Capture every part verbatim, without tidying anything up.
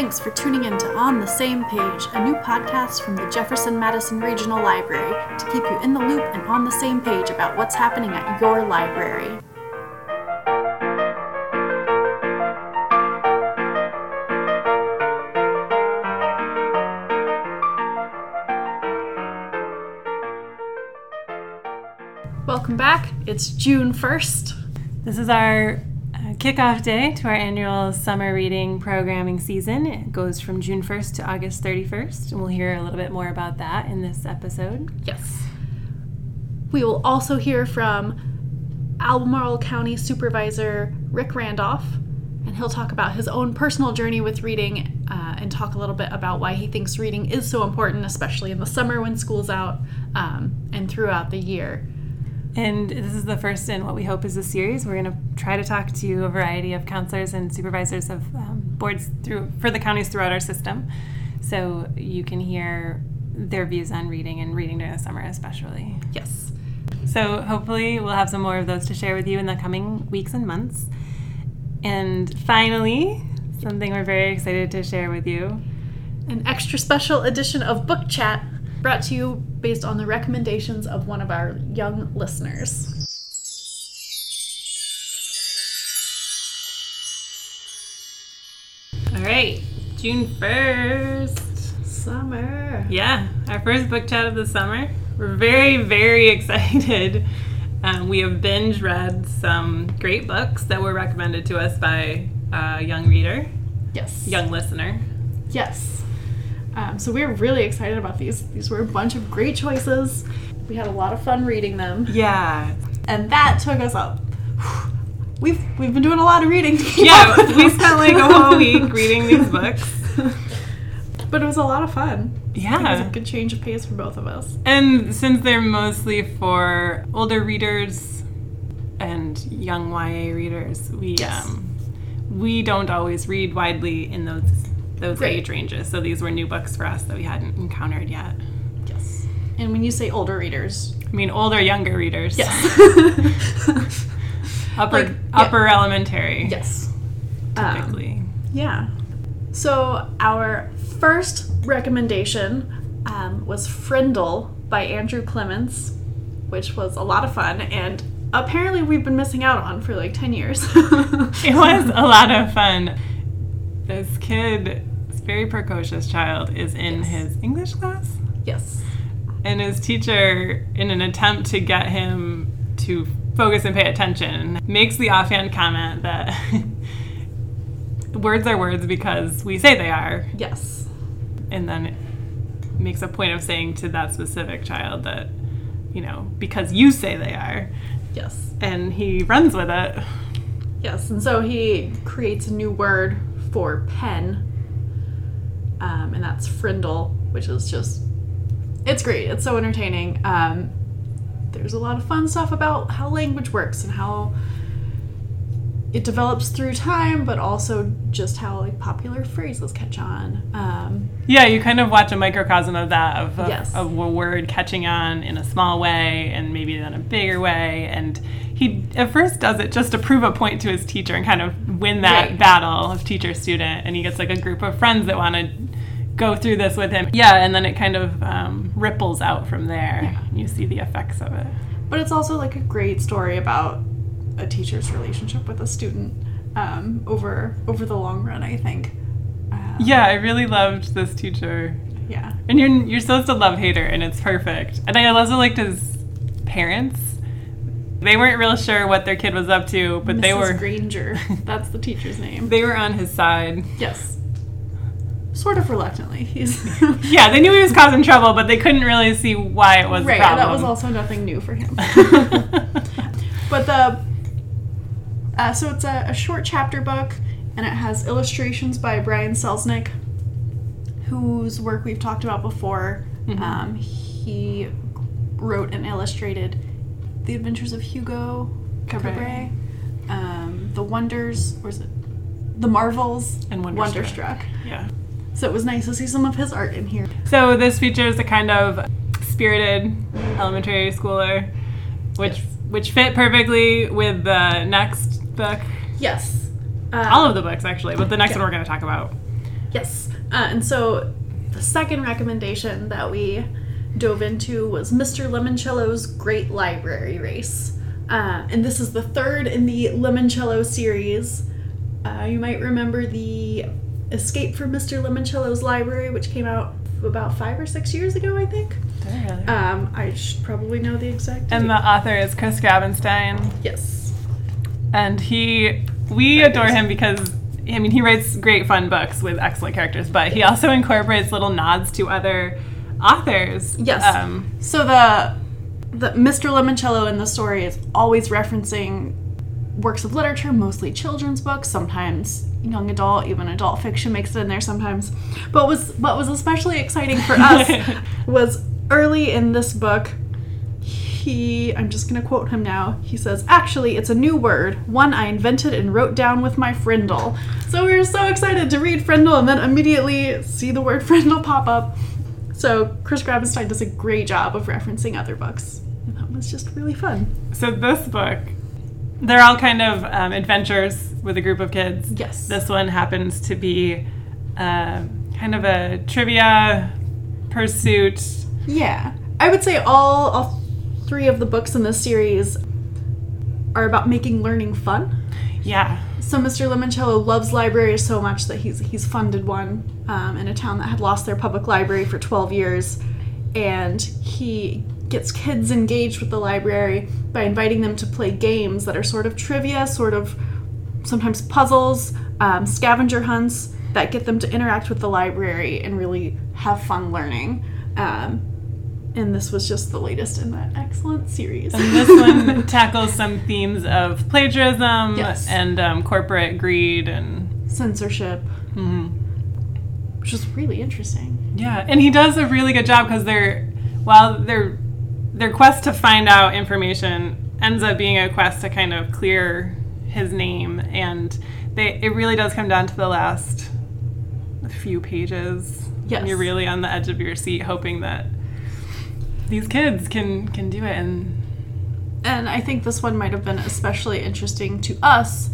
Thanks for tuning in to On the Same Page, a new podcast from the Jefferson Madison Regional Library to keep you in the loop and on the same page about what's happening at your library. Welcome back. It's June first. This is our uh, kickoff day to our annual summer reading programming season. It goes from June first to August thirty-first, and we'll hear a little bit more about that in this episode. Yes. We will also hear from Albemarle County Supervisor Rick Randolph, and he'll talk about his own personal journey with reading uh, and talk a little bit about why he thinks reading is so important, especially in the summer when school's out um, and throughout the year. And this is the first in what we hope is a series. We're going to try to talk to a variety of counselors and supervisors of um, boards through for the counties throughout our system, so you can hear their views on reading and reading during the summer especially. Yes. So hopefully we'll have some more of those to share with you in the coming weeks and months. And finally, something we're very excited to share with you. An extra special edition of Book Chat, brought to you based on the recommendations of one of our young listeners. All right, June first. Summer. Yeah, our first book chat of the summer. We're very, very excited. Um, we have binge read some great books that were recommended to us by a young reader. Yes. Young listener. Yes. Um, so we're really excited about these. These were a bunch of great choices. We had a lot of fun reading them. Yeah. And that took us up. We've we've been doing a lot of reading. Yeah, we spent like a whole week reading these books. But it was a lot of fun. Yeah. It was a good change of pace for both of us. And since they're mostly for older readers and young Y A readers, we yes. um, we don't always read widely in those those right. age ranges. So these were new books for us that we hadn't encountered yet. Yes. And when you say older readers, I mean older, younger readers. Yes. upper like, upper yeah. elementary. Yes. Typically. Um, yeah. So our first recommendation um, was Frindle by Andrew Clements, which was a lot of fun, and apparently we've been missing out on for like ten years. It was a lot of fun. This kid, this very precocious child, is in yes. his English class. Yes. And his teacher, in an attempt to get him to focus and pay attention, makes the offhand comment that words are words because we say they are. Yes. And then it makes a point of saying to that specific child that, you know, because you say they are. Yes. And he runs with it. Yes, and so he creates a new word for pen, um, and that's frindle, which is just, it's great. It's so entertaining. Um, there's a lot of fun stuff about how language works and how it develops through time, but also just how like popular phrases catch on. Um, yeah, you kind of watch a microcosm of that, of a, yes. of a word catching on in a small way and maybe then a bigger way. And he at first does it just to prove a point to his teacher and kind of win that right. battle of teacher-student. And he gets like a group of friends that want to go through this with him. Yeah, and then it kind of um, ripples out from there. Yeah. You see the effects of it. But it's also like a great story about a teacher's relationship with a student um, over over the long run, I think. Um, yeah, I really loved this teacher. Yeah. And you're you're supposed to love hate her, and it's perfect. And I also liked his parents. They weren't real sure what their kid was up to, but Missus they were... Granger. That's the teacher's name. They were on his side. Yes. Sort of reluctantly. He's yeah, they knew he was causing trouble, but they couldn't really see why it was right, a problem. Right, that was also nothing new for him. But the... Uh, so it's a, a short chapter book, and it has illustrations by Brian Selznick, whose work we've talked about before. Mm-hmm. Um, he wrote and illustrated The Adventures of Hugo Cabret, um, The Wonders, or is it The Marvels, and Wonderstruck. Wonderstruck. Yeah. So it was nice to see some of his art in here. So this features a kind of spirited elementary schooler, which yes. which fit perfectly with the next book. Yes. Um, All of the books, actually, but the next yeah. one we're going to talk about. Yes. Uh, and so the second recommendation that we dove into was Mister Limoncello's Great Library Race. Uh, and this is the third in the Limoncello series. Uh, you might remember the Escape from Mister Limoncello's Library, which came out about five or six years ago, I think. Really? Um, I should probably know the exact date. And the author is Chris Grabenstein. Yes. And he, we adore him because, I mean, he writes great fun books with excellent characters, but he also incorporates little nods to other authors. Yes. Um, so the the Mister Limoncello in the story is always referencing works of literature, mostly children's books, sometimes young adult, even adult fiction makes it in there sometimes. But was what was especially exciting for us was early in this book, he, I'm just going to quote him now, he says, "Actually, it's a new word, one I invented and wrote down with my Frindle." So we were so excited to read Frindle and then immediately see the word Frindle pop up. So Chris Grabenstein does a great job of referencing other books. And that was just really fun. So this book, they're all kind of um, adventures with a group of kids. Yes. This one happens to be uh, kind of a trivia pursuit. Yeah. I would say all, all three of the books in this series are about making learning fun. Yeah. So Mister Limoncello loves libraries so much that he's he's funded one um, in a town that had lost their public library for twelve years. And he gets kids engaged with the library by inviting them to play games that are sort of trivia, sort of sometimes puzzles, um, scavenger hunts that get them to interact with the library and really have fun learning. Um, and this was just the latest in that excellent series. And this one tackles some themes of plagiarism Yes. and um, corporate greed and censorship, mm-hmm. which is really interesting. Yeah, and he does a really good job because they're while their their quest to find out information ends up being a quest to kind of clear his name, and they it really does come down to the last few pages. Yes. You're really on the edge of your seat hoping that these kids can can do it. And and I think this one might have been especially interesting to us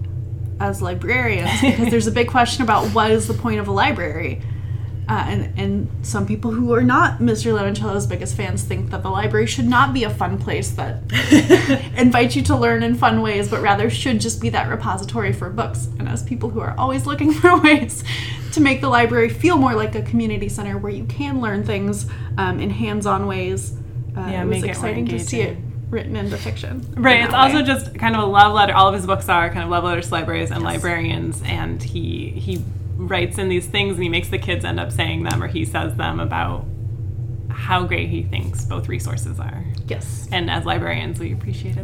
as librarians because there's a big question about what is the point of a library. Uh, and, and some people who are not Mister Limoncello's biggest fans think that the library should not be a fun place that invites you to learn in fun ways, but rather should just be that repository for books. And as people who are always looking for ways to make the library feel more like a community center where you can learn things um, in hands-on ways, uh, Yeah, it was make it more exciting to see it engaging. written into fiction. right, in it's that also way. just kind of a love letter. All of his books are kind of love letters to libraries and Yes. librarians, and he he writes in these things and he makes the kids end up saying them, or he says them about how great he thinks both resources are. Yes. And as librarians, we appreciated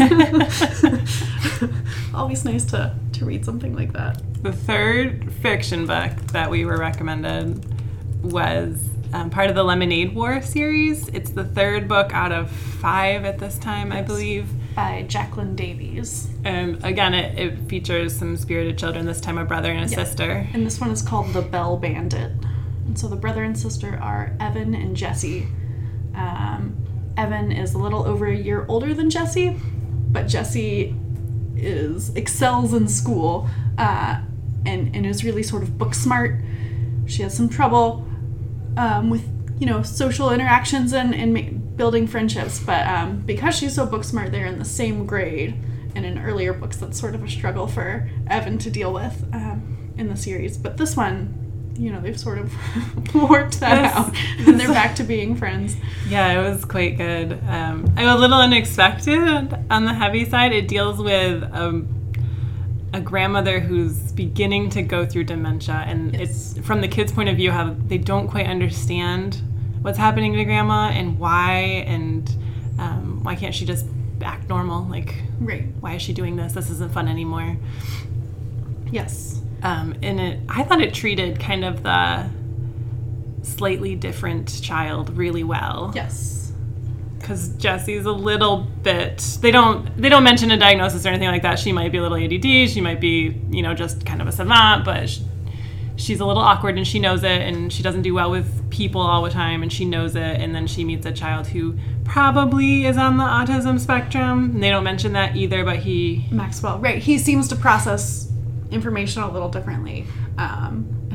that. Always nice to, to read something like that. The third fiction book that we were recommended was um, part of the Lemonade War series. It's the third book out of five at this time, I believe. By Jacqueline Davies. And again, it, it features some spirited children, this time a brother and a Yeah. sister. And this one is called The Bell Bandit. And so the brother and sister are Evan and Jesse. Um, Evan is a little over a year older than Jesse, but Jesse is excels in school uh, and, and is really sort of book smart. She has some trouble um, with, you know, social interactions and, and ma- building friendships, but um, because she's so book smart, they're in the same grade. And in earlier books, that's sort of a struggle for Evan to deal with um, in the series. But this one, you know, they've sort of worked that Yes. out, and they're back to being friends. Yeah, it was quite good. Um, a little unexpected on the heavy side. It deals with um, a grandmother who's beginning to go through dementia, and Yes. it's from the kids' point of view how they don't quite understand what's happening to grandma and why, and um, why can't she just act normal? Like, Right. why is she doing this? This isn't fun anymore. Yes. Um, and it, I thought it treated kind of the slightly different child really well. Yes. Because Jessie's a little bit. They don't. They don't mention a diagnosis or anything like that. She might be a little A D D. She might be, you know, just kind of a savant. But she, she's a little awkward, and she knows it. And she doesn't do well with people all the time, and she knows it. And then she meets a child who probably is on the autism spectrum. And they don't mention that either. But he. Maxwell. Right. He seems to process information a little differently um, and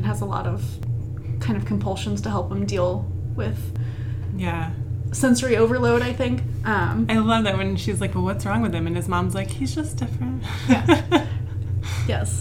has a lot of kind of compulsions to help him deal with yeah sensory overload, I think. Um, I love that when she's like, well, what's wrong with him? And his mom's like, he's just different. Yeah. Yes.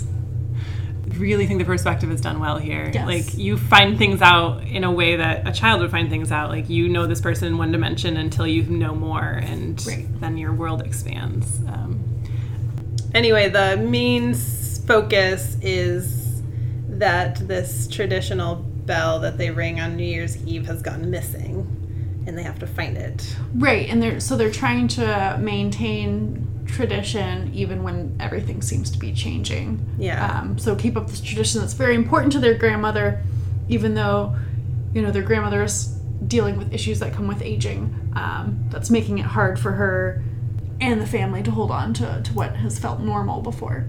Really think the perspective is done well here. Yes. Like, you find things out in a way that a child would find things out. Like, you know this person in one dimension until you know more, and right. then your world expands. Um, anyway, the main focus is that this traditional bell that they ring on New Year's Eve has gone missing, and they have to find it. Right, and they're so they're trying to maintain tradition even when everything seems to be changing. Yeah. Um, so keep up this tradition that's very important to their grandmother, even though, you know, their grandmother is dealing with issues that come with aging. Um, that's making it hard for her and the family to hold on to, to what has felt normal before.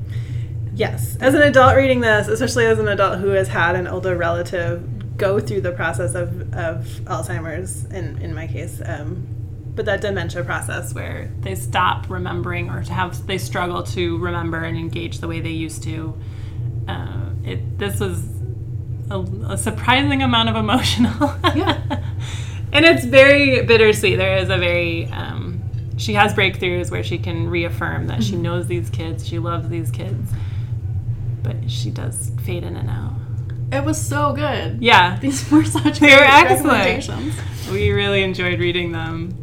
Yes. As an adult reading this, especially as an adult who has had an older relative go through the process of, of Alzheimer's, in, in my case, um, but that dementia process where they stop remembering, or to have they struggle to remember and engage the way they used to. Uh, it this was a, a surprising amount of emotional. Yeah. And it's very bittersweet. There is a very um, she has breakthroughs where she can reaffirm that mm-hmm. she knows these kids, she loves these kids, but she does fade in and out. It was so good. Yeah. These were such they great were excellent. recommendations. We really enjoyed reading them.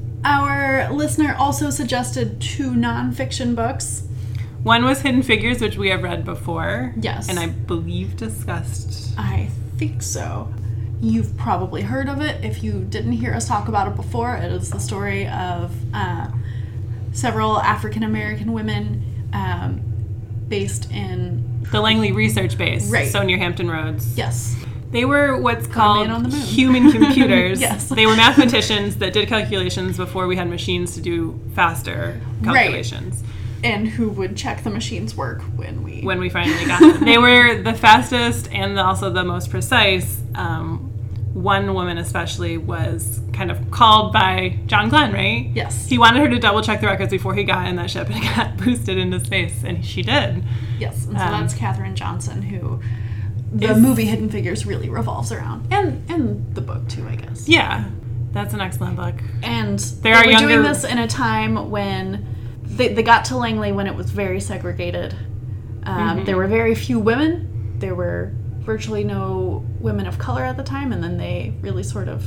Our listener also suggested two nonfiction books. One was Hidden Figures, which we have read before. Yes. And I believe discussed. I think so. You've probably heard of it. If you didn't hear us talk about it before, it is the story of uh, several African-American women um, based in... The Langley Research Base. Right. So near Hampton Roads. Yes. They were what's called on the moon. human computers. Yes. They were mathematicians that did calculations before we had machines to do faster calculations. Right. And who would check the machine's work when we... When we finally got them. They were the fastest and also the most precise. Um, one woman especially was kind of called by John Glenn, right? Yes. He wanted her to double check the records before he got in that ship and got boosted into space, and she did. Yes, and so um, that's Katherine Johnson, who the is, movie Hidden Figures really revolves around. And and the book, too, I guess. Yeah, that's an excellent book. And there they are were younger... doing this in a time when they, they got to Langley when it was very segregated. Um, mm-hmm. There were very few women. There were virtually no women of color at the time, and then they really sort of...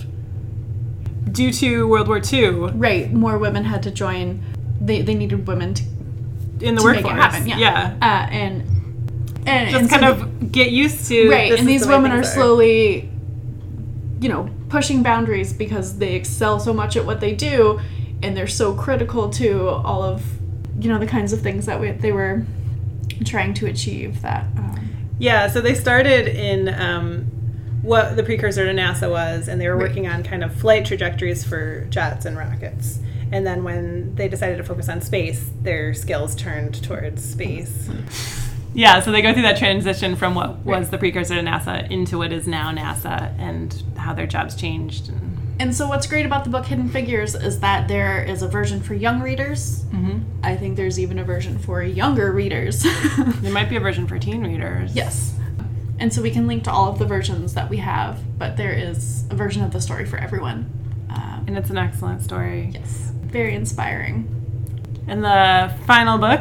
Due to World War Two. Right, more women had to join. They they needed women to in the to workforce. Make it happen, yeah. yeah. Uh, and, and Just and kind so of the, get used to... Right, this and is these the women are are slowly, you know, pushing boundaries because they excel so much at what they do, and they're so critical to all of, you know, the kinds of things that we, they were trying to achieve that... Um, Yeah, so they started in um, what the precursor to NASA was, and they were working on kind of flight trajectories for jets and rockets. And then when they decided to focus on space, their skills turned towards space. Yeah, so they go through that transition from what was the precursor to NASA into what is now NASA, and how their jobs changed. And, and so what's great about the book Hidden Figures is that there is a version for young readers. Mm-hmm. I think there's even a version for younger readers. There might be a version for teen readers. Yes. And so we can link to all of the versions that we have, but there is a version of the story for everyone. Um, and it's an excellent story. Yes. Very inspiring. And the final book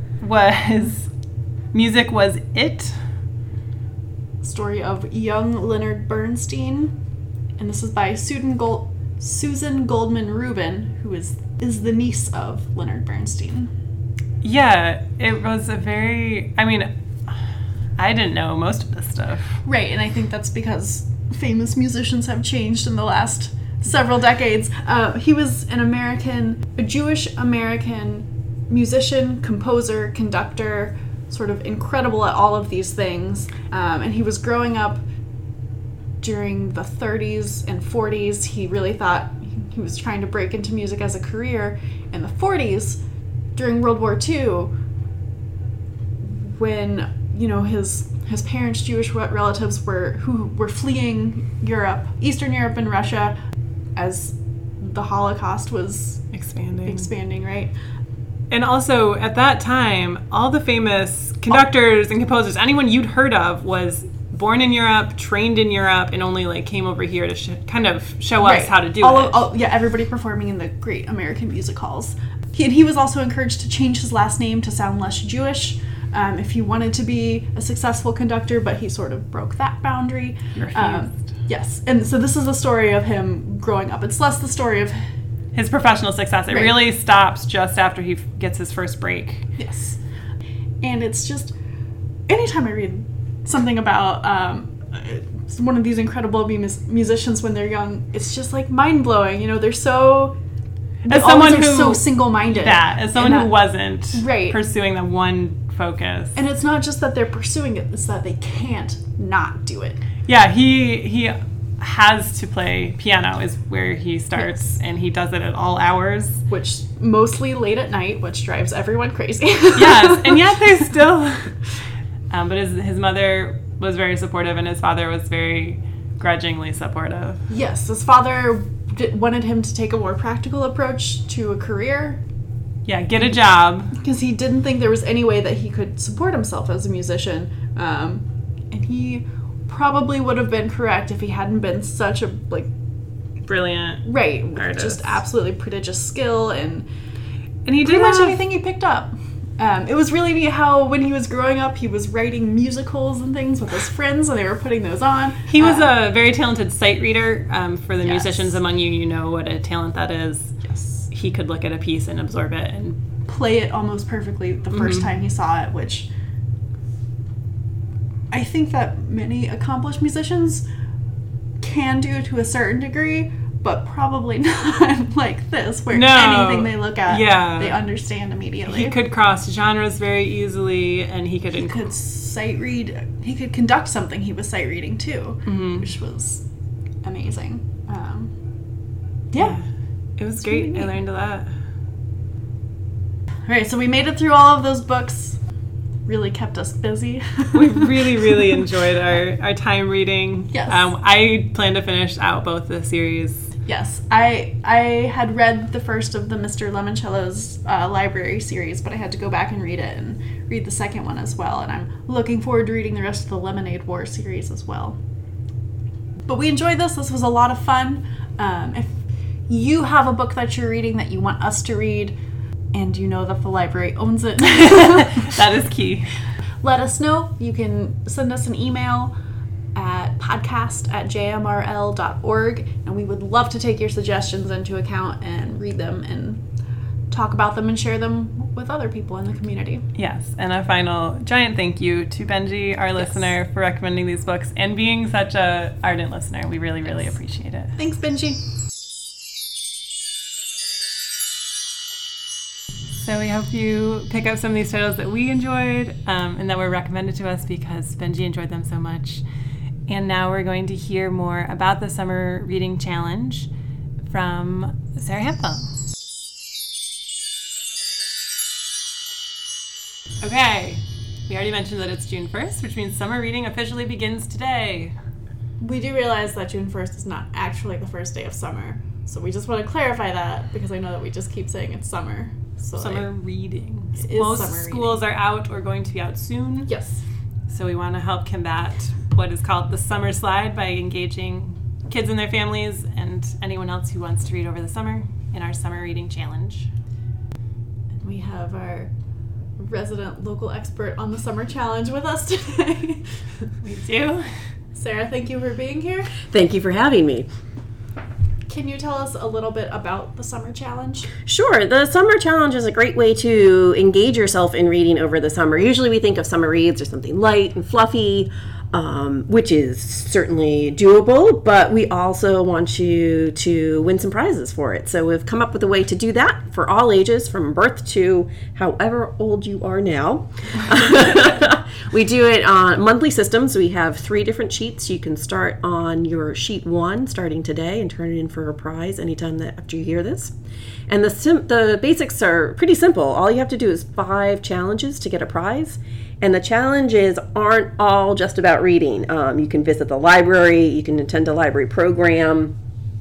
was Music Was It. Story of young Leonard Bernstein. And this is by Susan, Gold- Susan Goldman Rubin, who is, is the niece of Leonard Bernstein. Yeah, it was a very... I mean, I didn't know most of this stuff. Right, and I think that's because famous musicians have changed in the last several decades. Uh, he was an American, a Jewish-American musician, composer, conductor, sort of incredible at all of these things. Um, and he was growing up during the thirties and forties. He really thought he was trying to break into music as a career. In the forties, during World War Two, when, you know, his his parents' Jewish relatives were who were fleeing Europe, Eastern Europe and Russia, as the Holocaust was expanding. Expanding, right? And also, at that time, all the famous conductors and composers, anyone you'd heard of, was born in Europe, trained in Europe, and only like came over here to sh- kind of show right. us how to do all it. Of, all, yeah, everybody performing in the great American music halls. He, and he was also encouraged to change his last name to sound less Jewish um, if he wanted to be a successful conductor, but he sort of broke that boundary. Um, yes, and so this is the story of him growing up. It's less the story of his professional success. It right. really stops just after he gets his first break. Yes. And it's just, anytime I read something about um, one of these incredible mus- musicians when they're young, it's just like mind-blowing. You know, they're so... As someone who's so single-minded. Yeah, as someone that, who wasn't right. pursuing the one focus. And it's not just that they're pursuing it, it's that they can't not do it. Yeah, he he has to play piano is where he starts, yes. and he does it at all hours. Which, mostly late at night, which drives everyone crazy. Yes, and yet there's still... Um, but his, his mother was very supportive, and his father was very grudgingly supportive. Yes, his father... wanted him to take a more practical approach to a career. Yeah, get a job. Because he didn't think there was any way that he could support himself as a musician. Um, and he probably would have been correct if he hadn't been such a, like... brilliant right, artist. Just absolutely prodigious skill and... And he did pretty much have... anything he picked up. Um, it was really neat how when he was growing up, he was writing musicals and things with his friends, and they were putting those on. He was um, a very talented sight reader. Um, for the yes. musicians among you, you know what a talent that is. Yes. He could look at a piece and absorb it and play it almost perfectly the first mm-hmm. time he saw it, which I think that many accomplished musicians can do to a certain degree, but probably not like this, where no. anything they look at, yeah. they understand immediately. He could cross genres very easily, and he could... He inc- could sight read. He could conduct something he was sight reading, too, mm-hmm. which was amazing. Um, yeah. yeah. It was great. Really I learned a lot. All right, so we made it through all of those books. Really kept us busy. We really, really enjoyed our, our time reading. Yes. Um, I plan to finish out both the series. Yes. I I had read the first of the Mister Lemoncello's uh, library series, but I had to go back and read it and read the second one as well. And I'm looking forward to reading the rest of the Lemonade War series as well. But we enjoyed this. This was a lot of fun. Um, if you have a book that you're reading that you want us to read, and you know that the library owns it, that is key. Let us know. You can send us an email at podcast at j m r l dot org, and we would love to take your suggestions into account and read them and talk about them and share them with other people in the community. Yes, and a final giant thank you to Benji, our yes. listener, for recommending these books and being such a ardent listener. We really, really yes. appreciate it. Thanks, Benji. So we hope you pick up some of these titles that we enjoyed um, and that were recommended to us because Benji enjoyed them so much. And now we're going to hear more about the Summer Reading Challenge from Sarah Hampel. Okay, we already mentioned that it's June first, which means summer reading officially begins today. We do realize that June first is not actually the first day of summer. So we just want to clarify that because I know that we just keep saying it's summer. So summer like, reading. It Most is summer schools reading. are out or going to be out soon. Yes. So we want to help combat what is called the summer slide by engaging kids and their families and anyone else who wants to read over the summer in our summer reading challenge. And we have our resident local expert on the summer challenge with us today. We do. Sarah, thank you for being here. Thank you for having me. Can you tell us a little bit about the Summer Challenge? Sure. The Summer Challenge is a great way to engage yourself in reading over the summer. Usually we think of summer reads as something light and fluffy, um, which is certainly doable, but we also want you to win some prizes for it. So we've come up with a way to do that for all ages, from birth to however old you are now. We do it on monthly systems. We have three different sheets. You can start on your sheet one starting today and turn it in for a prize anytime that after you hear this. And the sim- the basics are pretty simple. All you have to do is five challenges to get a prize. And the challenges aren't all just about reading. Um, you can visit the library. You can attend a library program.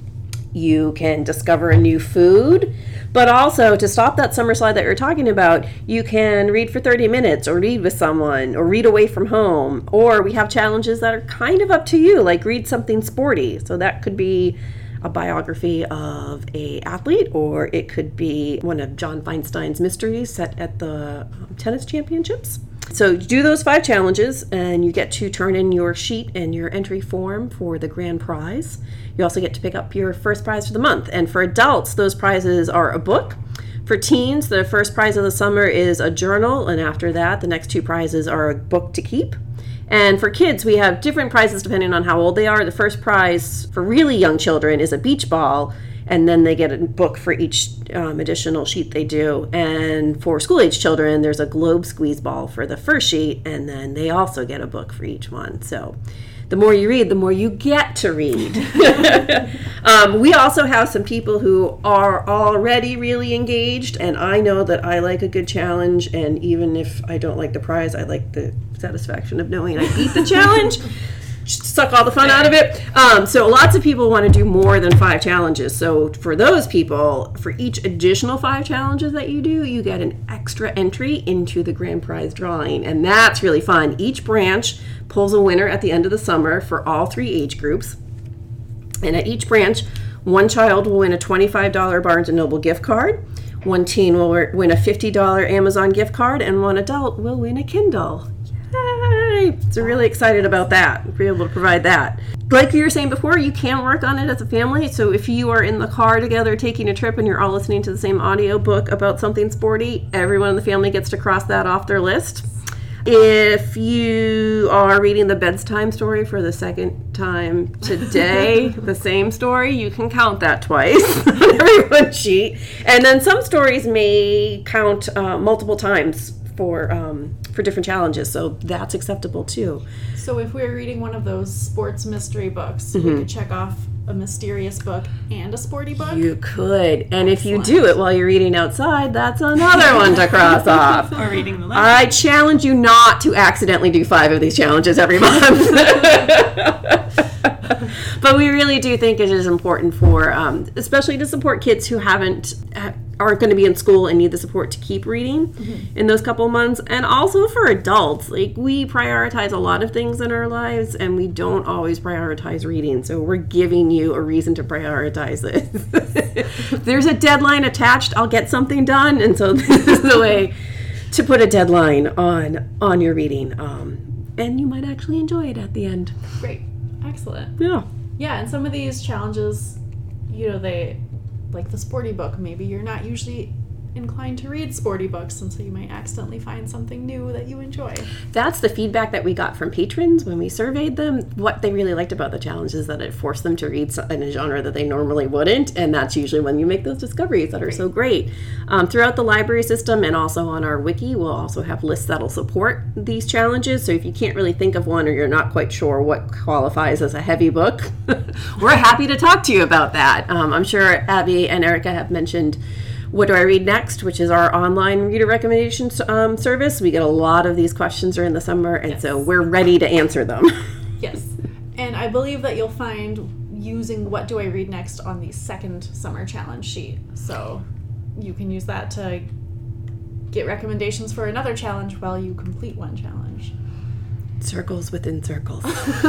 You can discover a new food. But also, to stop that summer slide that you're talking about, you can read for thirty minutes, or read with someone, or read away from home. Or we have challenges that are kind of up to you, like read something sporty. So that could be a biography of a athlete, or it could be one of John Feinstein's mysteries set at the um, tennis championships. So you do those five challenges, and you get to turn in your sheet and your entry form for the grand prize. You also get to pick up your first prize for the month. And for adults, those prizes are a book. For teens, the first prize of the summer is a journal, and after that, the next two prizes are a book to keep. And for kids, we have different prizes depending on how old they are. The first prize for really young children is a beach ball, and then they get a book for each um, additional sheet they do. And for school-age children, there's a globe squeeze ball for the first sheet, and then they also get a book for each one. So the more you read, the more you get to read. um, we also have some people who are already really engaged, and I know that I like a good challenge, and even if I don't like the prize, I like the satisfaction of knowing I beat the challenge. Suck all the fun out of it. Um, so lots of people want to do more than five challenges. So for those people, for each additional five challenges that you do, you get an extra entry into the grand prize drawing. And that's really fun. Each branch pulls a winner at the end of the summer for all three age groups. And at each branch, one child will win a twenty-five dollars Barnes and Noble gift card. One teen will win a fifty dollars Amazon gift card, and one adult will win a Kindle. Yay! So really excited about that, be able to provide that. Like you were saying before, you can work on it as a family. So if you are in the car together taking a trip and you're all listening to the same audio book about something sporty, everyone in the family gets to cross that off their list. If you are reading the bedtime story for the second time today, the same story, you can count that twice on everyone's sheet. And then some stories may count uh, multiple times for um, for different challenges, so that's acceptable too. So if we're reading one of those sports mystery books, mm-hmm. we could check off a mysterious book and a sporty book? You could. And Excellent. If you do it while you're reading outside, that's another one to cross off. Or reading the letter. I challenge you not to accidentally do five of these challenges every month. But we really do think it is important for, um, especially to support kids who haven't, aren't going to be in school and need the support to keep reading mm-hmm. in those couple months. And also for adults, like we prioritize a lot of things in our lives and we don't always prioritize reading. So we're giving you a reason to prioritize it. If there's a deadline attached, I'll get something done. And so this is the way to put a deadline on, on your reading. Um, and you might actually enjoy it at the end. Great. Excellent. Yeah. Yeah, and some of these challenges, you know, they, like the sporty book, maybe you're not usually inclined to read sporty books, and so you might accidentally find something new that you enjoy. That's the feedback that we got from patrons when we surveyed them. What they really liked about the challenge is that it forced them to read in a genre that they normally wouldn't, and that's usually when you make those discoveries that are great. So great. Um, throughout the library system and also on our wiki, we'll also have lists that'll support these challenges. So if you can't really think of one or you're not quite sure what qualifies as a heavy book, we're happy to talk to you about that. Um, I'm sure Abby and Erica have mentioned What Do I Read Next?, which is our online reader recommendation um, service. We get a lot of these questions during the summer, and yes. so we're ready to answer them. Yes. And I believe that you'll find using What Do I Read Next on the second summer challenge sheet. So you can use that to get recommendations for another challenge while you complete one challenge. Circles within circles.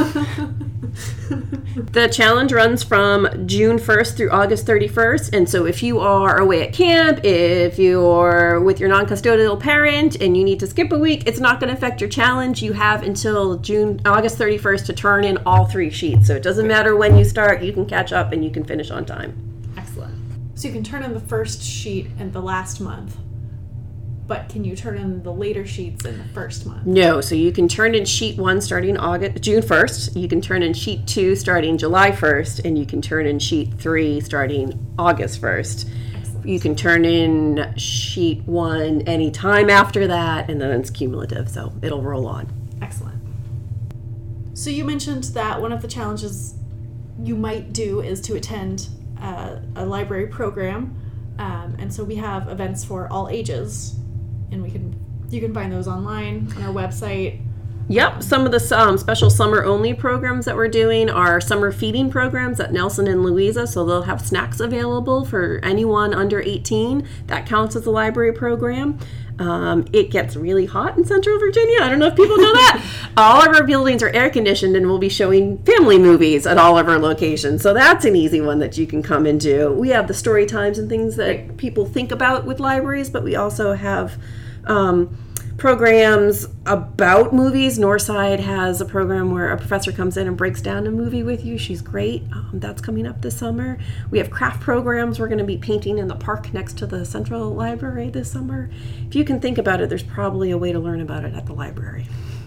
The challenge runs from June first through August thirty-first, and so if you are away at camp, if you're with your non-custodial parent and you need to skip a week, it's not going to affect your challenge. You have until June, August thirty-first to turn in all three sheets, so it doesn't matter when you start, you can catch up and you can finish on time. Excellent. So you can turn in the first sheet in the last month. But can you turn in the later sheets in the first month? No, so you can turn in sheet one starting August, June first. You can turn in sheet two starting July first, and you can turn in sheet three starting August first. Excellent. You can turn in sheet one anytime after that, and then it's cumulative, so it'll roll on. Excellent. So you mentioned that one of the challenges you might do is to attend uh, a library program, um, and so we have events for all ages. And we can, you can find those online on our website. Yep, some of the um, special summer-only programs that we're doing are summer feeding programs at Nelson and Louisa, so they'll have snacks available for anyone under eighteen. That counts as a library program. Um, it gets really hot in Central Virginia. I don't know if people know that. All of our buildings are air-conditioned, and we'll be showing family movies at all of our locations, so that's an easy one that you can come and do. We have the story times and things that people think about with libraries, but we also have... Um, programs about movies. Northside has a program where a professor comes in and breaks down a movie with you. She's great. Um, that's coming up this summer. We have craft programs. We're going to be painting in the park next to the Central Library this summer. If you can think about it, there's probably a way to learn about it at the library.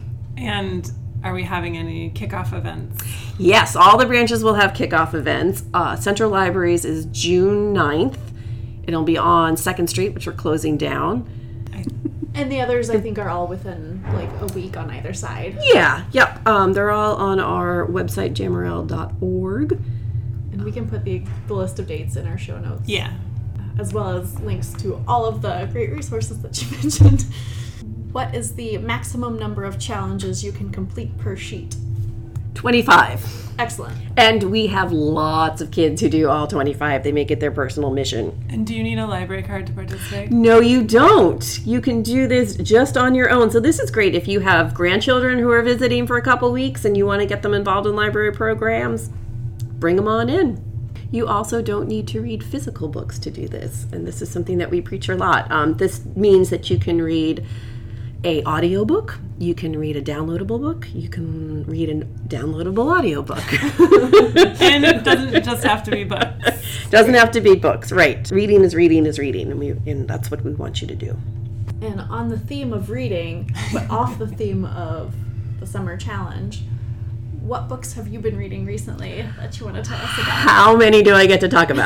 And are we having any kickoff events? Yes, all the branches will have kickoff events. Uh, Central Libraries is June ninth. It'll be on second Street, which we're closing down. And the others, I think, are all within, like, a week on either side. Yeah, yep. Um, they're all on our website, jamarel dot org. And we can put the, the list of dates in our show notes. Yeah. As well as links to all of the great resources that you mentioned. What is the maximum number of challenges you can complete per sheet? twenty-five. Excellent. And we have lots of kids who do all twenty-five. They make it their personal mission. And do you need a library card to participate? No, you don't. You can do this just on your own. So this is great if you have grandchildren who are visiting for a couple weeks and you want to get them involved in library programs. Bring them on in. You also don't need to read physical books to do this. And this is something that we preach a lot. Um, this means that you can read a audiobook, you can read a downloadable book, you can read a downloadable audiobook. And it doesn't just have to be books. Doesn't have to be books, right. Reading is reading is reading, and, we, and that's what we want you to do. And on the theme of reading, but off the theme of the summer challenge, what books have you been reading recently that you want to tell us about? How many do I get to talk about?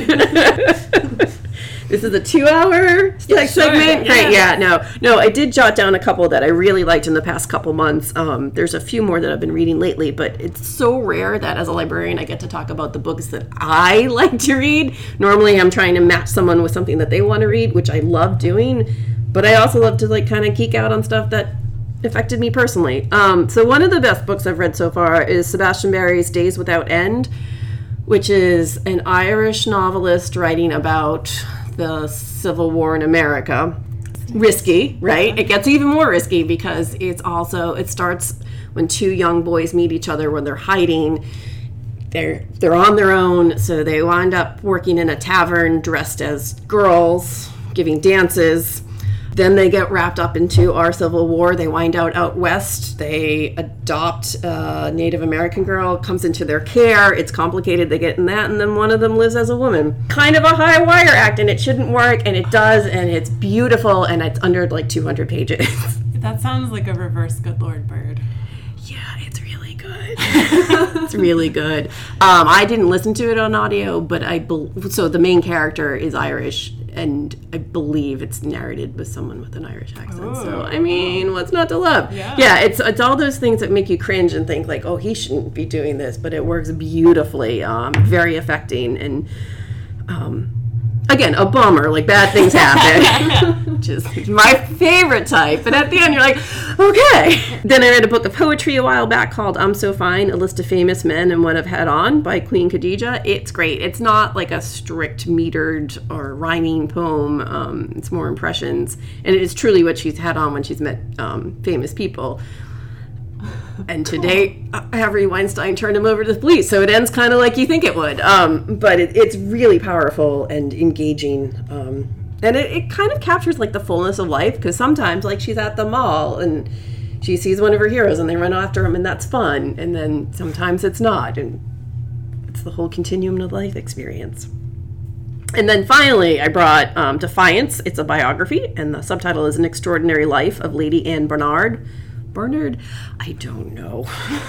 This is a two-hour yeah, segment? Sure, Great, yeah. yeah, no. No, I did jot down a couple that I really liked in the past couple months. Um, there's a few more that I've been reading lately, but it's so rare that as a librarian I get to talk about the books that I like to read. Normally I'm trying to match someone with something that they want to read, which I love doing, but I also love to like kind of geek out on stuff that affected me personally. Um, so one of the best books I've read so far is Sebastian Barry's Days Without End, which is an Irish novelist writing about the Civil War in America. Risky, right? It gets even more risky because it's also, it starts when two young boys meet each other when they're hiding. They're they're on their own, so they wind up working in a tavern dressed as girls, giving dances. Then they get wrapped up into our Civil War. They wind out out west. They adopt a Native American girl, comes into their care. It's complicated. They get in that, and then one of them lives as a woman. Kind of a high wire act, and it shouldn't work, and it does, and it's beautiful, and it's under like two hundred pages. That sounds like a reverse Good Lord Bird. Yeah, it's really good. It's really good. Um, I didn't listen to it on audio, but I be- so the main character is Irish, and I believe it's narrated with someone with an Irish accent. Ooh. So I mean, what's not to love? Yeah. yeah, it's it's all those things that make you cringe and think like, oh, he shouldn't be doing this, but it works beautifully. Um, very affecting, and um, again, a bummer. Like bad things happen, which is my favorite type. But at the end, you're like, okay. Then I read a book of poetry a while back called "I'm So Fine: A List of Famous Men and What I've Had On" by Queen Khadija. It's great. It's not like a strict metered or rhyming poem. Um, it's more impressions, and it is truly what she's had on when she's met um, famous people. And today, Harvey Weinstein turned him over to the police, so it ends kind of like you think it would. Um, but it, it's really powerful and engaging. Um, and it, it kind of captures like the fullness of life, because sometimes like she's at the mall and she sees one of her heroes and they run after him and that's fun. And then sometimes it's not. And it's the whole continuum of life experience. And then finally, I brought um, Defiance. It's a biography, and the subtitle is An Extraordinary Life of Lady Anne Bernard. Bernard? I don't know.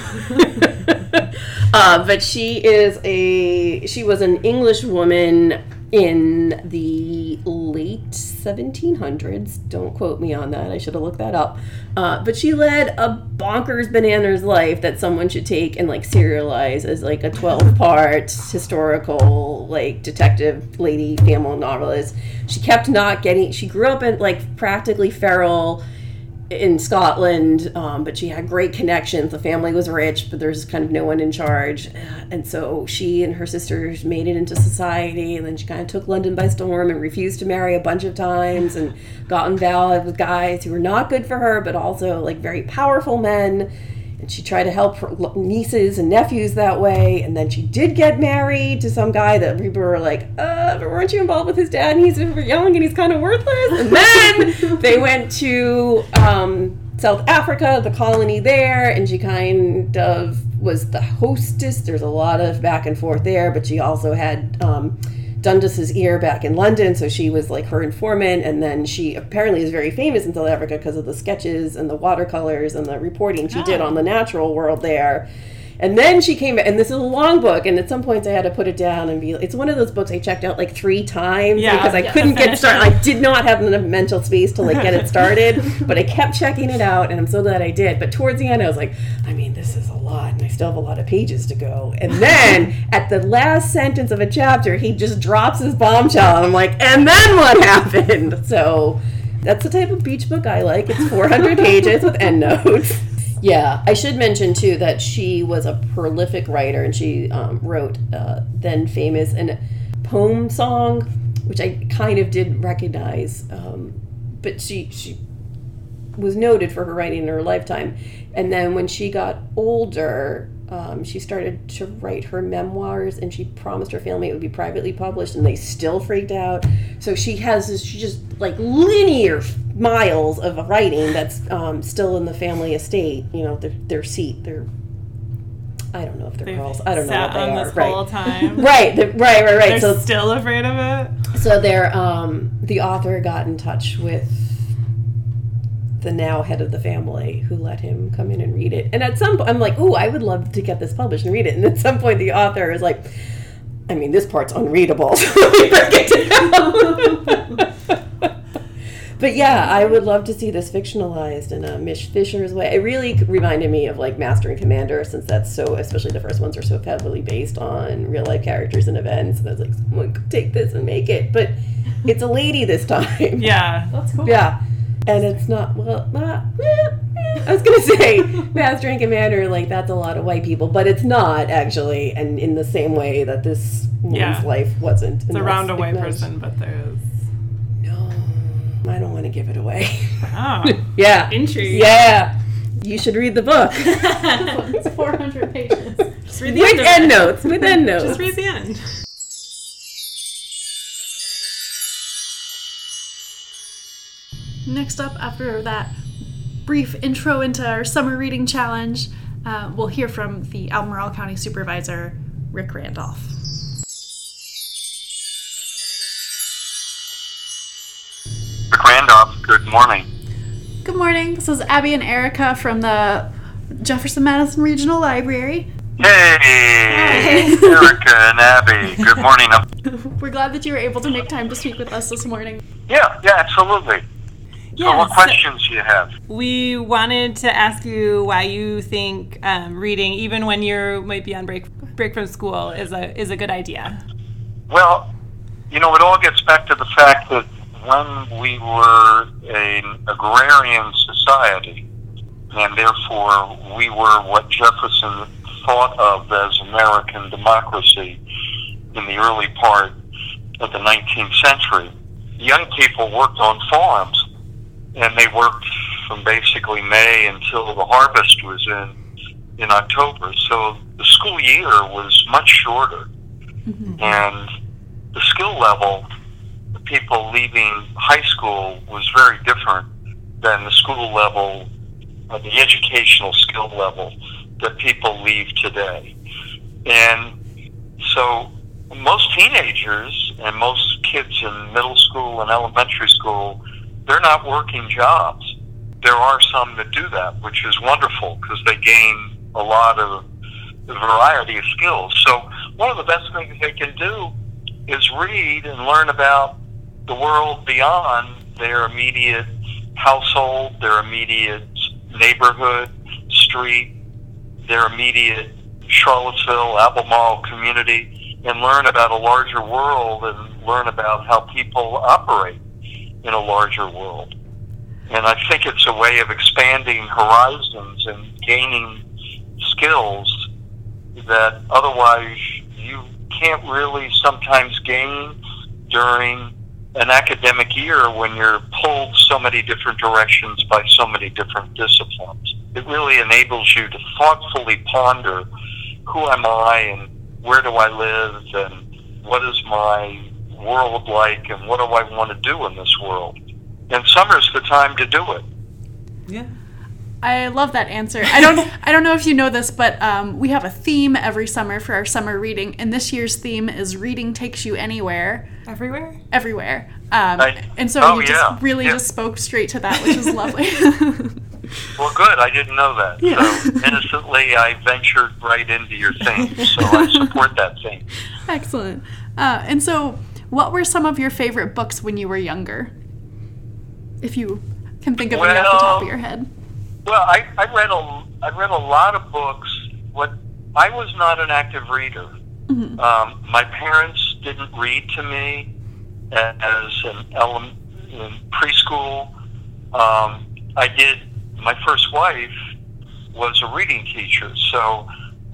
uh, but she is a, she was an English woman in the late seventeen hundreds. Don't quote me on that. I should have looked that up. Uh, but she led a bonkers bananas life that someone should take and like serialize as like a twelve part historical like detective lady family novelist. She kept not getting, she grew up in like practically feral in Scotland, um, but she had great connections. The family was rich, but there's kind of no one in charge. And so she and her sisters made it into society, and then she kind of took London by storm and refused to marry a bunch of times and got involved with guys who were not good for her, but also like very powerful men. And she tried to help her nieces and nephews that way. And then she did get married to some guy that people were like, uh, but weren't you involved with his dad? And he's super young and he's kind of worthless. And then they went to um, South Africa, the colony there, and she kind of was the hostess. There's a lot of back and forth there, but she also had um, Dundas's ear back in London, so she was like her informant. And then she apparently is very famous in South Africa because of the sketches and the watercolors and the reporting she oh. did on the natural world there. And then she came back, and this is a long book, and at some points I had to put it down and be, it's one of those books I checked out like three times yeah, because I yeah, couldn't get started. I did not have enough mental space to like get it started, but I kept checking it out, and I'm so glad I did. But towards the end I was like, I mean, this is a lot, and I still have a lot of pages to go. And then at the last sentence of a chapter, he just drops his bombshell, and I'm like, and then what happened? So that's the type of beach book I like. It's four hundred pages with endnotes. Yeah, I should mention, too, that she was a prolific writer, and she um, wrote uh, then famous and poem song, which I kind of did recognize, um, but she, she was noted for her writing in her lifetime. And then when she got older, um, she started to write her memoirs, and she promised her family it would be privately published, and they still freaked out. So she has this, she just, like, linear miles of writing that's um, still in the family estate, you know, their, their seat, their, I don't know if they're They've girls, I don't know what they on are. This right. whole time. right, the, right, right, right. They're so, still afraid of it? So they're, um, the author got in touch with the now head of the family who let him come in and read it. And at some point, I'm like, ooh, I would love to get this published and read it. And at some point, the author is like, I mean, this part's unreadable. So we break it down. But yeah, I would love to see this fictionalized in a Mish Fisher's way. It really reminded me of like Master and Commander, since that's so, especially the first ones are so heavily based on real life characters and events. And I was like, someone could take this and make it. But it's a lady this time. Yeah. That's cool. Yeah. And it's not, well, not, eh, eh. I was going to say Master and Commander, like that's a lot of white people, but it's not actually. And in the same way that this woman's yeah. life wasn't. It's around a white person, but there's. I don't want to give it away. Oh. yeah. Intrigue. Yeah. You should read the book. It's four hundred pages. Just read the with end, end notes. With end notes. Just read the end. Next up, after that brief intro into our summer reading challenge, uh, we'll hear from the Albemarle County Supervisor, Rick Randolph. Rick Randolph, good morning. Good morning. This is Abby and Erica from the Jefferson Madison Regional Library. Hey, Erica and Abby. Good morning. We're glad that you were able to make time to speak with us this morning. Yeah, yeah, absolutely. Yes. So what questions do you have? We wanted to ask you why you think um, reading, even when you might be on break break from school, is a is a good idea. Well, you know, it all gets back to the fact that when we were an agrarian society, and therefore we were what Jefferson thought of as American democracy in the early part of the nineteenth century, young people worked on farms, and they worked from basically May until the harvest was in in October. So the school year was much shorter, mm-hmm. and the skill level, the people leaving high school, was very different than the school level, uh, the educational skill level that people leave today. And so most teenagers and most kids in middle school and elementary school, they're not working jobs. There are some that do that, which is wonderful because they gain a lot of variety of skills. So one of the best things they can do is read and learn about the world beyond their immediate household, their immediate neighborhood, street, their immediate Charlottesville, Albemarle community, and learn about a larger world and learn about how people operate in a larger world. And I think it's a way of expanding horizons and gaining skills that otherwise you can't really sometimes gain during an academic year when you're pulled so many different directions by so many different disciplines. It really enables you to thoughtfully ponder, who am I and where do I live and what is my world like and what do I want to do in this world? And summer's the time to do it. Yeah. I love that answer. I don't I don't know if you know this, but um, we have a theme every summer for our summer reading, and this year's theme is Reading Takes You Anywhere. Everywhere? Everywhere. Um, I, and so oh, you yeah. just really yeah. just spoke straight to that, which is lovely. Well, good. I didn't know that. Yeah. So innocently, I ventured right into your theme, so I support that theme. Excellent. Uh, and so, what were some of your favorite books when you were younger? If you can think of any off the top of your head. Well, I, I read a I read a lot of books. What I was not an active reader. Mm-hmm. Um, my parents didn't read to me as an element in preschool. Um, I did. My first wife was a reading teacher, so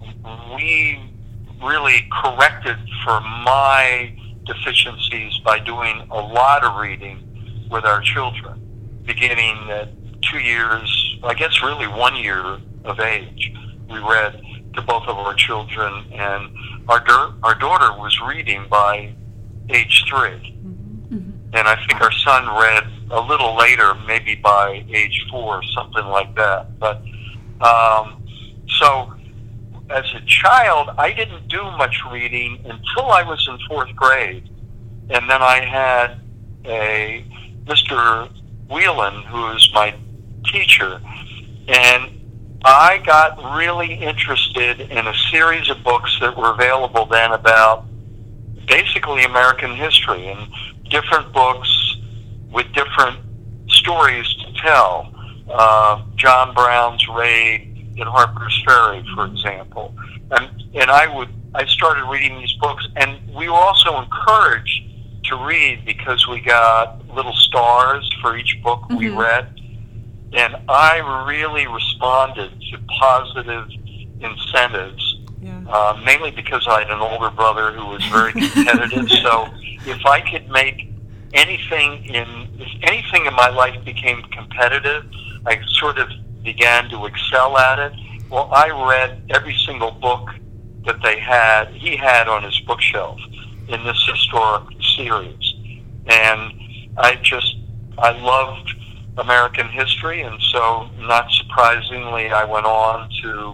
we really corrected for my deficiencies by doing a lot of reading with our children, beginning at two years, I guess really one year of age. We read to both of our children, and our da- our daughter was reading by age three. Mm-hmm. And I think our son read a little later, maybe by age four, something like that. But um, so as a child, I didn't do much reading until I was in fourth grade. And then I had a Mister Whelan, who is my teacher, and I got really interested in a series of books that were available then about basically American history, and different books with different stories to tell. Uh, John Brown's Raid at Harper's Ferry, for example. And and I would I started reading these books, and we were also encouraged to read because we got little stars for each book mm-hmm. we read. And I really responded to positive incentives, yeah. uh, mainly because I had an older brother who was very competitive. So if I could make anything in, if anything in my life became competitive, I sort of began to excel at it. Well, I read every single book that they had, he had on his bookshelf in this historic series. And I just, I loved American history, and so not surprisingly, I went on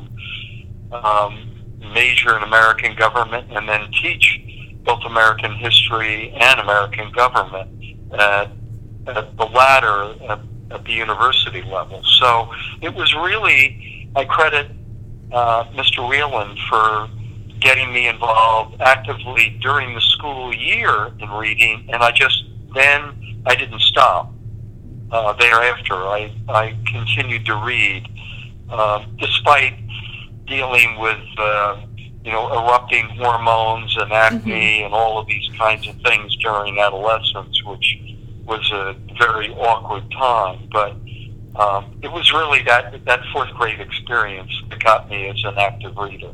to um, major in American government and then teach both American history and American government at, at the latter at, at the university level. So it was really, I credit uh, Mister Whelan for getting me involved actively during the school year in reading, and I just, then I didn't stop. Uh, thereafter, I, I continued to read, uh, despite dealing with, uh, you know, erupting hormones and acne mm-hmm. and all of these kinds of things during adolescence, which was a very awkward time. But um, it was really that, that fourth grade experience that got me as an active reader.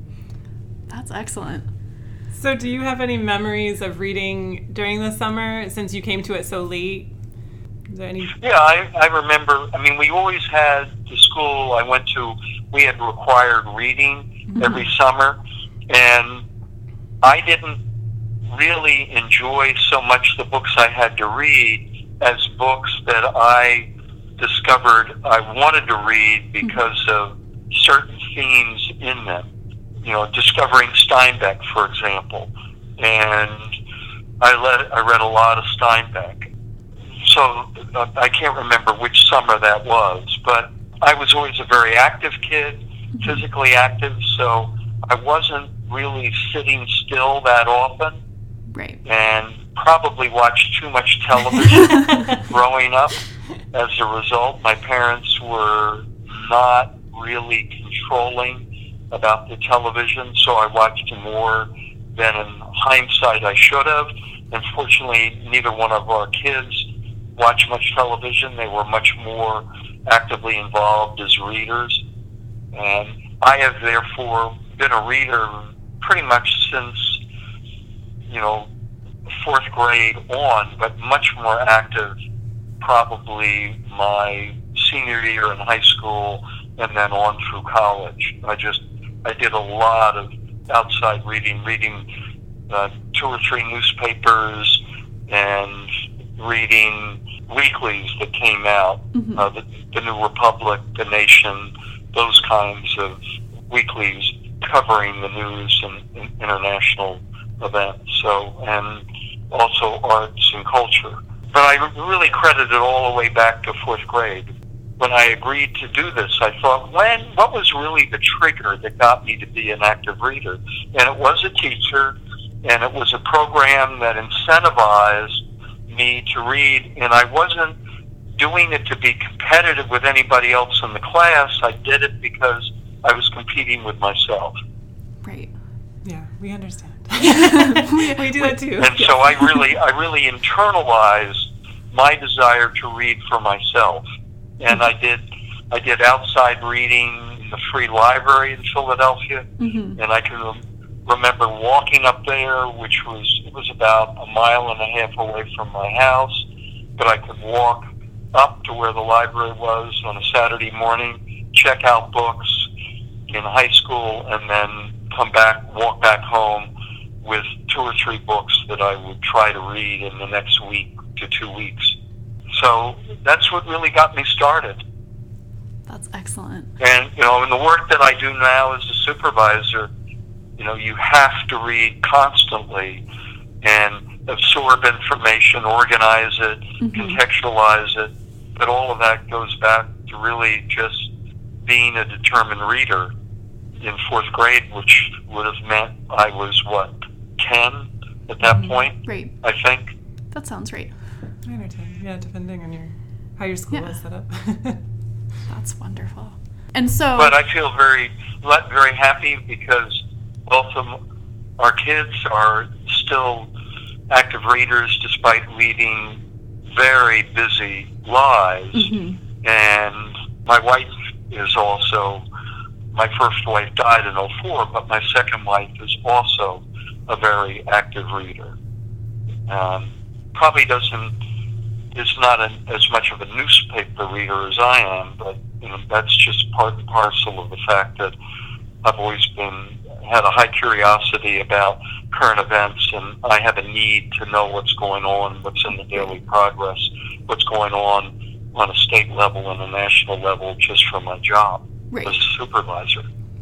That's excellent. So do you have any memories of reading during the summer since you came to it so late? Is there any? Yeah, I, I remember, I mean, we always had, the school I went to, we had required reading mm-hmm. every summer, and I didn't really enjoy so much the books I had to read as books that I discovered I wanted to read because mm-hmm. of certain themes in them. You know, discovering Steinbeck, for example, and I, let, I read a lot of Steinbeck. So uh, I can't remember which summer that was, but I was always a very active kid, physically active, so I wasn't really sitting still that often. Right. And probably watched too much television growing up. As a result, my parents were not really controlling about the television, so I watched more than in hindsight I should have. And fortunately, neither one of our kids watch much television. They were much more actively involved as readers. And I have therefore been a reader pretty much since, you know, fourth grade on, but much more active probably my senior year in high school and then on through college. I just, I did a lot of outside reading, reading uh, two or three newspapers and reading weeklies that came out, mm-hmm. uh, the, the New Republic, The Nation, those kinds of weeklies covering the news and, and international events. So, and also arts and culture. But I really credit it all the way back to fourth grade. When I agreed to do this, I thought, when, what was really the trigger that got me to be an active reader? And it was a teacher, and it was a program that incentivized me to read, and I wasn't doing it to be competitive with anybody else in the class. I did it because I was competing with myself. Right. Yeah, we understand. we, we do that too. And so I really, I really internalized my desire to read for myself. And I did, I did outside reading in the Free Library in Philadelphia, mm-hmm. and I can re- remember walking up there, which was, it was about a mile and a half away from my house, but I could walk up to where the library was on a Saturday morning, check out books in high school, and then come back, walk back home with two or three books that I would try to read in the next week to two weeks. So that's what really got me started. That's excellent. And, you know, in the work that I do now as a supervisor, you know, you have to read constantly and absorb information, organize it, mm-hmm. contextualize it. But all of that goes back to really just being a determined reader in fourth grade, which would have meant I was, what, ten at that mm-hmm. point? Right. I think. That sounds right. I understand. Yeah, depending on your how your school yeah. is set up. That's wonderful. And so, but I feel very, very happy because both of our kids are still active readers despite leading very busy lives. Mm-hmm. And my wife is also, my first wife died in oh four, but my second wife is also a very active reader. Um, probably doesn't, is not an, as much of a newspaper reader as I am, but you know, that's just part and parcel of the fact that I've always been, had a high curiosity about current events, and I have a need to know what's going on, what's in the daily progress, what's going on on a state level and a national level just for my job right. as a supervisor.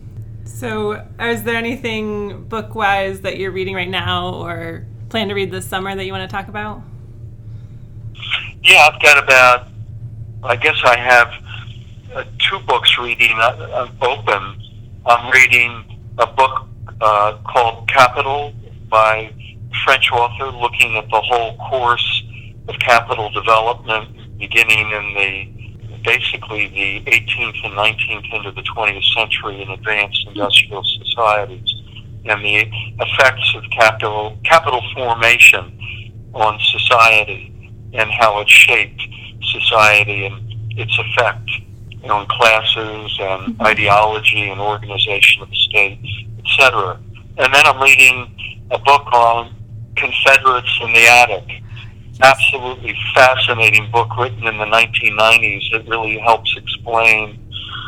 So is there anything book-wise that you're reading right now or plan to read this summer that you want to talk about? Yeah, I've got about, I guess I have uh, two books reading uh, open. I'm reading a book uh, called Capital by a French author, looking at the whole course of capital development beginning in the, basically the eighteenth and nineteenth into the twentieth century in advanced industrial societies, and the effects of capital, capital formation on society and how it shaped society and its effect, you know, in classes and mm-hmm. ideology and organization of the state, et cetera. And then I'm reading a book on Confederates in the Attic. Absolutely fascinating book written in the nineteen nineties that really helps explain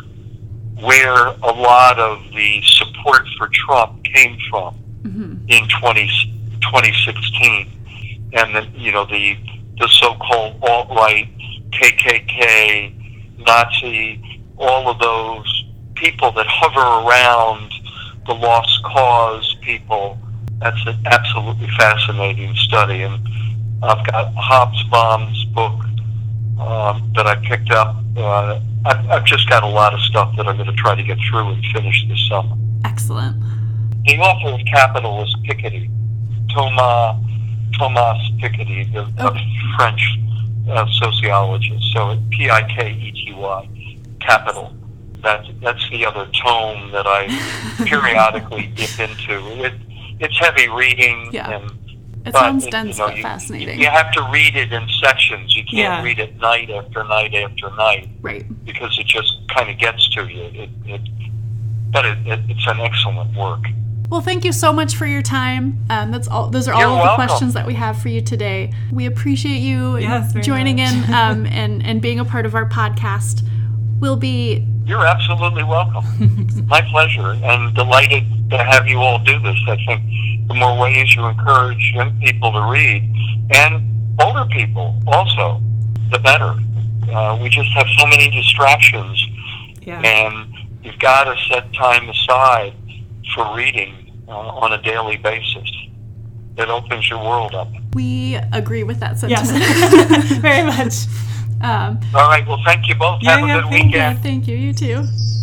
where a lot of the support for Trump came from mm-hmm. in twenty sixteen. And then, you know, the the so-called alt-right, K K K, Nazi, all of those people that hover around the lost cause people. That's an absolutely fascinating study. And I've got Hobsbawm's book um, that I picked up. Uh, I've, I've just got a lot of stuff that I'm going to try to get through and finish this summer. Excellent. The author of Capital is Piketty, Thomas, Thomas Piketty, the oh. a French uh, sociologist. So P I K E T Y, Capital. That's, that's the other tome that I periodically dip into. It, it's heavy reading, yeah. and It But, sounds it- dense you know, but you- fascinating. You have to read it in sections. You can't Yeah. read it night after night after night Right. because it just kind of gets to you. It, it, but it, it, it's an excellent work. Well, thank you so much for your time. Um, that's all. Those are all You're of the welcome. questions that we have for you today. We appreciate you Yes, very joining much. in um, and and being a part of our podcast. We'll be You're absolutely welcome. My pleasure, and delighted to have you all do this. I think the more ways you encourage young people to read, and older people also, the better. Uh, we just have so many distractions, Yeah. and you've got to set time aside for reading uh, on a daily basis. It opens your world up. we agree with that Yes. sentiment. Very much. um, All right, well, thank you both. Yeah, Have a yeah, good thank you. weekend. thank you. You too.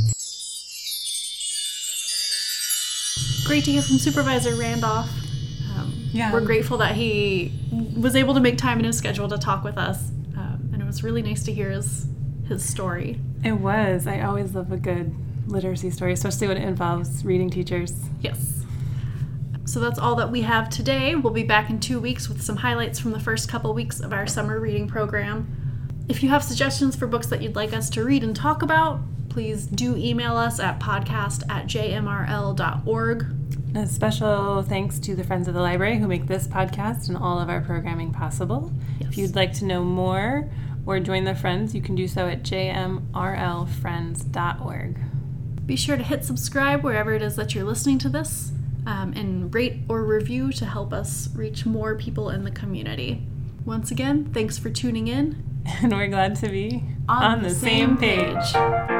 Great to hear from Supervisor Randolph. Um, Yeah. We're grateful that he was able to make time in his schedule to talk with us, um, and it was really nice to hear his his story. It was. I always love a good literacy story, especially when it involves reading teachers. Yes. So that's all that we have today. We'll be back in two weeks with some highlights from the first couple weeks of our summer reading program. If you have suggestions for books that you'd like us to read and talk about, please do email us at podcast at j m r l dot org. A special thanks to the Friends of the Library who make this podcast and all of our programming possible. Yes. If you'd like to know more or join the Friends, you can do so at j m r l friends dot org. Be sure to hit subscribe wherever it is that you're listening to this, um, and rate or review to help us reach more people in the community. Once again, thanks for tuning in. And we're glad to be On the same page.